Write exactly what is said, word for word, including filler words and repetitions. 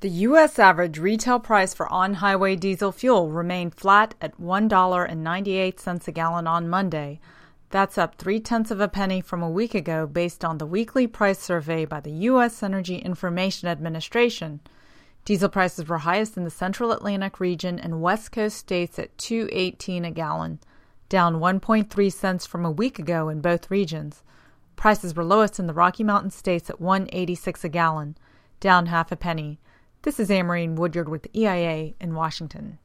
The U S average retail price for on-highway diesel fuel remained flat at one dollar and ninety-eight cents a gallon on Monday. That's up three-tenths of a penny from a week ago based on the weekly price survey by the U S Energy Information Administration. Diesel prices were highest in the Central Atlantic region and West Coast states at two dollars and eighteen cents a gallon, down one point three cents from a week ago in both regions. Prices were lowest in the Rocky Mountain states at one dollar and eighty-six cents a gallon, down half a penny. This is Amarine Woodyard with E I A in Washington.